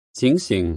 警醒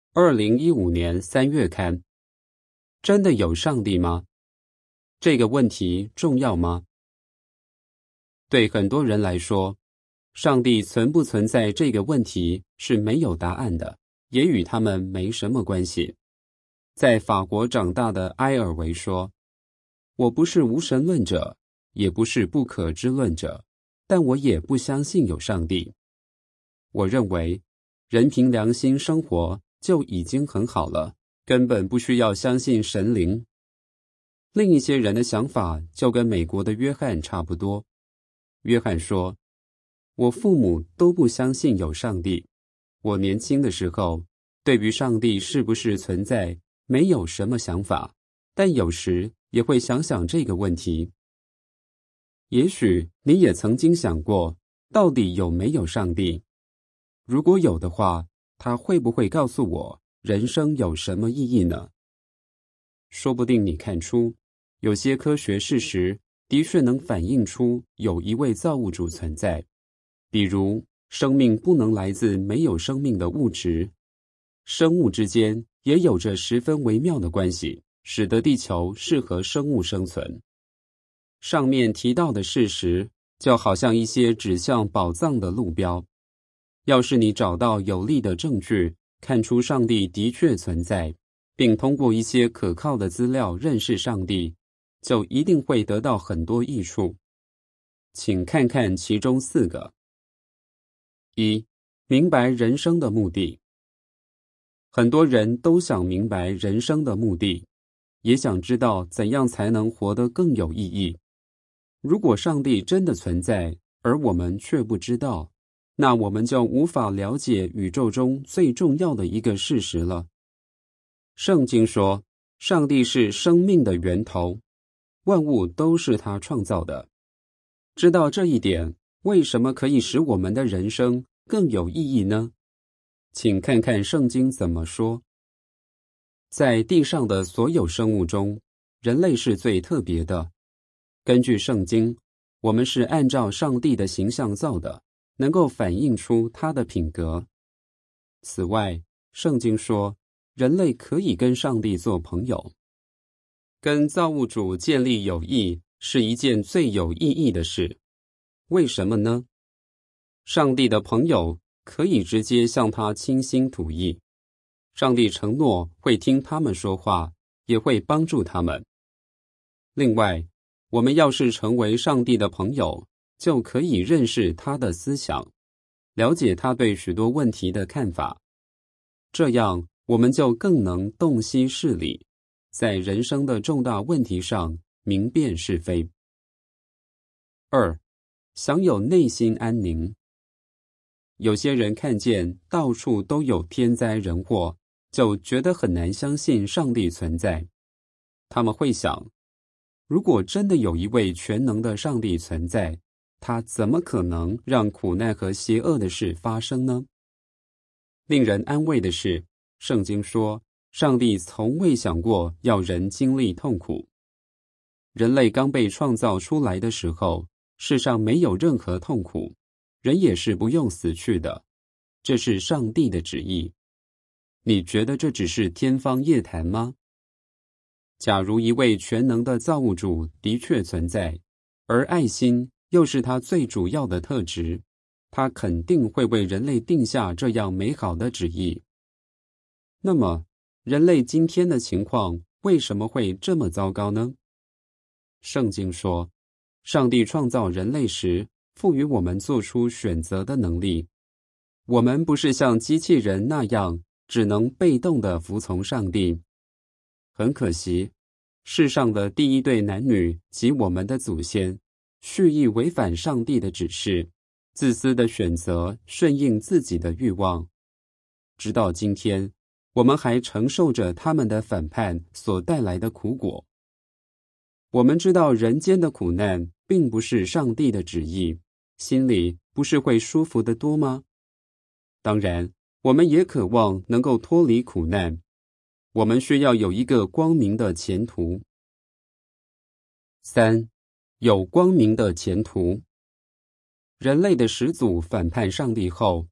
，2015年3月刊。真的有上帝吗？这个问题重要吗？对很多人来说，上帝存不存在这个问题是没有答案的，也与他们没什么关系。在法国长大的埃尔维说：“我不是无神论者，也不是不可知论者，但我也不相信有上帝。我认为，人凭良心生活就已经很好了，根本不需要相信神灵。”另一些人的想法就跟美国的约翰差不多。约翰说：“我父母都不相信有上帝。我年轻的时候，对于上帝是不是存在，没有什么想法，但有时也会想想这个问题。也许你也曾经想过，到底有没有上帝？如果有的话，他会不会告诉我，人生有什么意义呢？说不定你看出，有些科学事实的确能反映出有一位造物主存在，比如生命不能来自没有生命的物质，生物之间也有着十分微妙的关系，使得地球适合生物生存。上面提到的事实，就好像一些指向宝藏的路标。要是你找到有力的证据，看出上帝的确存在，并通过一些可靠的资料认识上帝，就一定会得到很多益处。请看看其中4个。1. 明白人生的目的。很多人都想明白人生的目的，也想知道怎样才能活得更有意义。如果上帝真的存在，而我们却不知道，那我们就无法了解宇宙中最重要的一个事实了。圣经说，上帝是生命的源头，万物都是他创造的。知道这一点，为什么可以使我们的人生更有意义呢？请看看圣经怎么说。在地上的所有生物中，人类是最特别的。根据圣经，我们是按照上帝的形象造的，能够反映出他的品格。此外，圣经说，人类可以跟上帝做朋友。跟造物主建立友谊是一件最有意义的事。为什么呢？上帝的朋友可以直接向他倾心吐意，上帝承诺会听他们说话，也会帮助他们。另外，我们要是成为上帝的朋友，就可以认识他的思想，了解他对许多问题的看法。这样，我们就更能洞悉事理，在人生的重大问题上明辨是非。2. 享有内心安宁。有些人看见到处都有天灾人祸，就觉得很难相信上帝存在。他们会想，如果真的有一位全能的上帝存在，他怎么可能让苦难和邪恶的事发生呢？令人安慰的是，圣经说，上帝从未想过要人经历痛苦。人类刚被创造出来的时候，世上没有任何痛苦，人也是不用死去的，这是上帝的旨意。你觉得这只是天方夜谭吗？假如一位全能的造物主的确存在，而爱心又是他最主要的特质，他肯定会为人类定下这样美好的旨意。那么，人类今天的情况为什么会这么糟糕呢？圣经说，上帝创造人类时，赋予我们做出选择的能力。我们不是像机器人那样，只能被动地服从上帝。很可惜，世上的第一对男女及我们的祖先，蓄意违反上帝的指示，自私地选择顺应自己的欲望。直到今天，我们还承受着他们的反叛所带来的苦果。我们知道人间的苦难并不是上帝的旨意，心里不是会舒服得多吗？当然，我们也渴望能够脱离苦难。我们需要有一个光明的前途。3. 有光明的前途。人类的始祖反叛上帝后，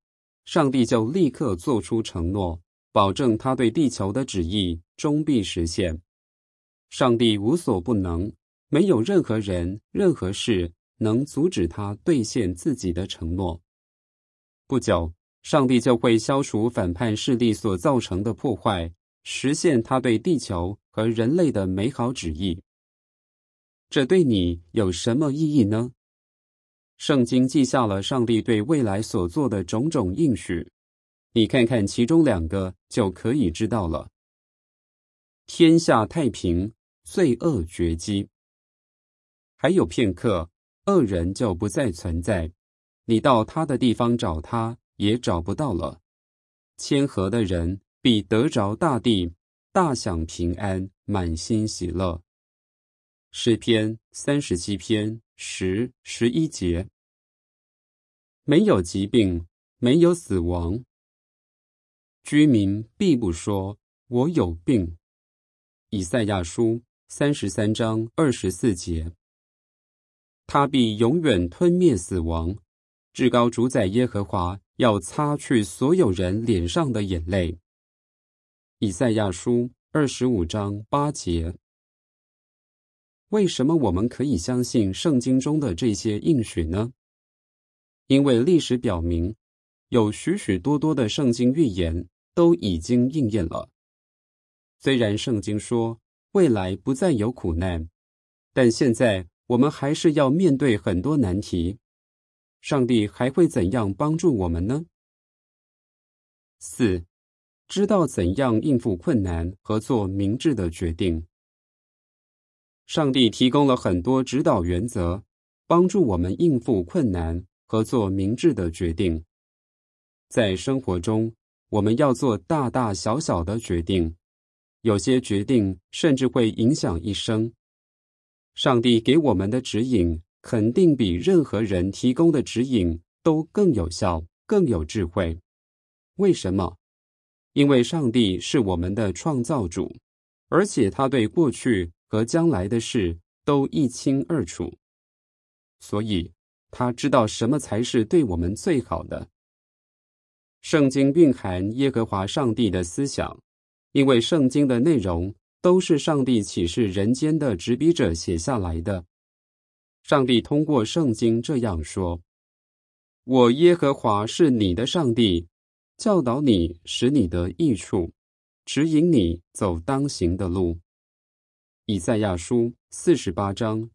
上帝就立刻做出承诺，保证他对地球的旨意终必实现。上帝无所不能，没有任何人、任何事能阻止他兑现自己的承诺。不久，上帝就会消除反叛势力所造成的破坏，实现他对地球和人类的美好旨意。这对你有什么意义呢？圣经记下了上帝对未来所做的种种应许，你看看其中2个就可以知道了。天下太平，罪恶绝迹。还有片刻，恶人就不再存在，你到他的地方找他，也找不到了。谦和的人必得着大地，大享平安，满心喜乐。诗篇37篇10、11节。没有疾病，没有死亡。居民必不说我有病。以赛亚书33章24节。他必永远吞灭死亡，至高主宰耶和华要擦去所有人脸上的眼泪。以赛亚书25章8节。为什么我们可以相信圣经中的这些应许呢？因为历史表明，有许许多多的圣经预言都已经应验了。虽然圣经说未来不再有苦难，但现在我们还是要面对很多难题。上帝还会怎样帮助我们呢？4. 知道怎样应付困难和做明智的决定。上帝提供了很多指导原则，帮助我们应付困难和做明智的决定。在生活中，我们要做大大小小的决定，有些决定甚至会影响一生。上帝给我们的指引肯定比任何人提供的指引都更有效、更有智慧。为什么？因为上帝是我们的创造主，而且他对过去和将来的事都一清二楚，所以他知道什么才是对我们最好的。圣经蕴含耶和华上帝的思想，因为圣经的内容都是上帝启示人间的执笔者写下来的。上帝通过圣经这样说：我耶和华是你的上帝，教导你，使你得益处，指引你走当行的路。以赛亚书48章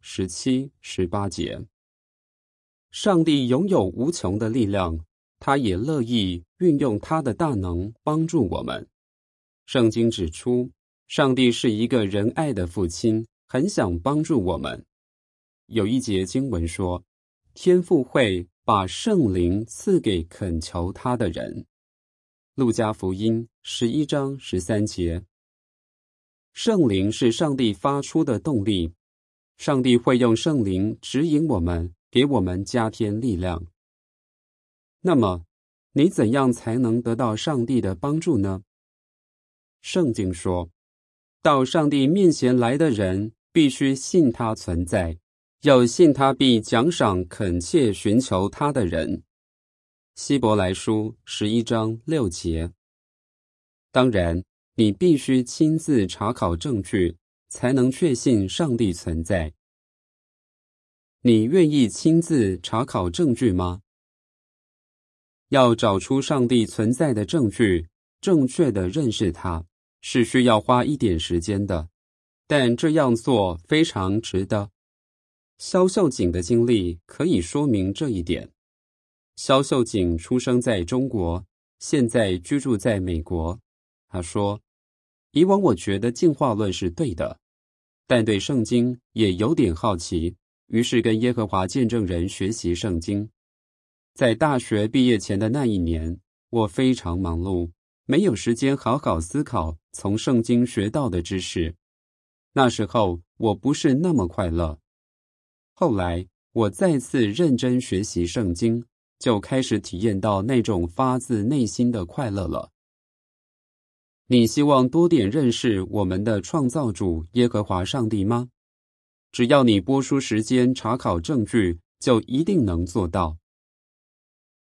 17、18节。上帝拥有无穷的力量，他也乐意运用他的大能帮助我们。圣经指出，上帝是一个仁爱的父亲，很想帮助我们。有一节经文说，天父会把圣灵赐给恳求他的人。路加福音11章13节。圣灵是上帝发出的动力，上帝会用圣灵指引我们，给我们加添力量。那么，你怎样才能得到上帝的帮助呢？圣经说，到上帝面前来的人必须信他存在，要信他必奖赏恳切寻求他的人。希伯来书11章6节。当然，你必须亲自查考证据，才能确信上帝存在。你愿意亲自查考证据吗？要找出上帝存在的证据，正确地认识他，是需要花一点时间的，但这样做非常值得。萧秀景的经历可以说明这一点。萧秀景出生在中国，现在居住在美国。他说，以往我觉得进化论是对的，但对圣经也有点好奇，于是跟耶和华见证人学习圣经。在大学毕业前的那一年，我非常忙碌，没有时间好好思考从圣经学到的知识。那时候我不是那么快乐。后来我再次认真学习圣经，就开始体验到那种发自内心的快乐了。你希望多点认识我们的创造主耶和华上帝吗？只要你拨出时间查考证据，就一定能做到。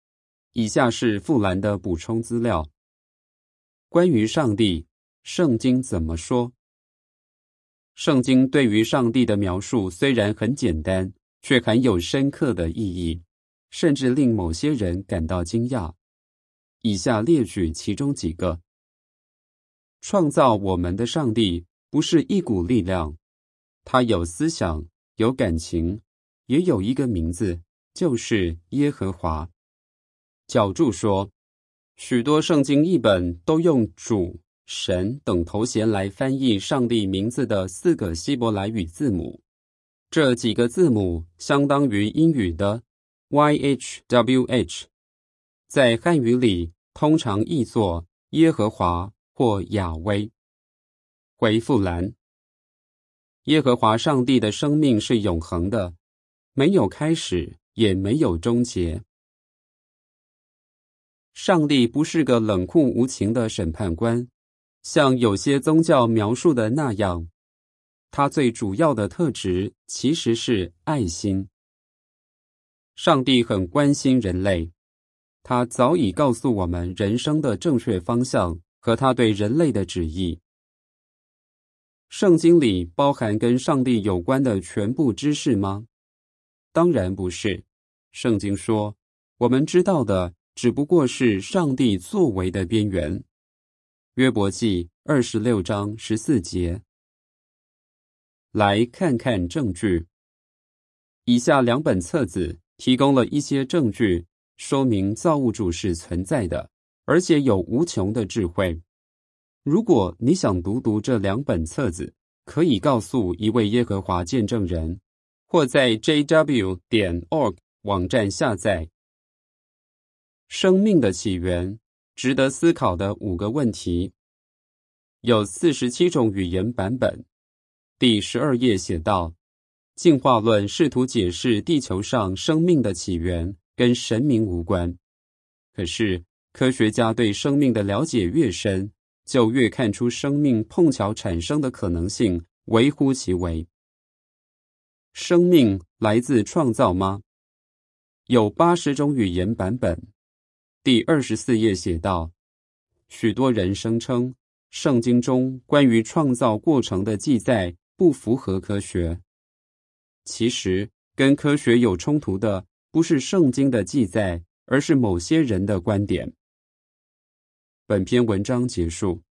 以下是富兰的补充资料。关于上帝，圣经怎么说？圣经对于上帝的描述虽然很简单，却含有深刻的意义，甚至令某些人感到惊讶。以下列举其中几个。创造我们的上帝不是一股力量，他有思想，有感情，也有一个名字，就是耶和华。角注说，许多圣经译本都用主、神等头衔来翻译上帝名字的4个希伯来语字母。这几个字母相当于英语的 YHWH， 在汉语里通常译作耶和华或雅威。回复栏，耶和华上帝的生命是永恒的，没有开始，也没有终结。上帝不是个冷酷无情的审判官，像有些宗教描述的那样，他最主要的特质其实是爱心。上帝很关心人类，他早已告诉我们人生的正确方向和他对人类的旨意。圣经里包含跟上帝有关的全部知识吗？当然不是。圣经说，我们知道的只不过是上帝作为的边缘。约伯记26章14节。来看看证据。以下2本册子提供了一些证据，说明造物主是存在的，而且有无穷的智慧。如果你想读这2本册子，可以告诉一位耶和华见证人，或在 jw.org 网站下载。生命的起源，值得思考的5个问题。有47种语言版本。第12页写道，进化论试图解释地球上生命的起源跟神明无关。可是，科学家对生命的了解越深，就越看出生命碰巧产生的可能性微乎其微。生命来自创造吗？有80种语言版本。第24页写道，许多人声称，圣经中关于创造过程的记载不符合科学。其实，跟科学有冲突的不是圣经的记载，而是某些人的观点。本篇文章结束。